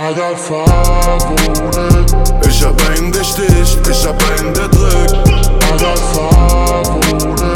I got Favorit. Ich hab einen, der sticht, ich hab einen, der drückt. I got Favorit.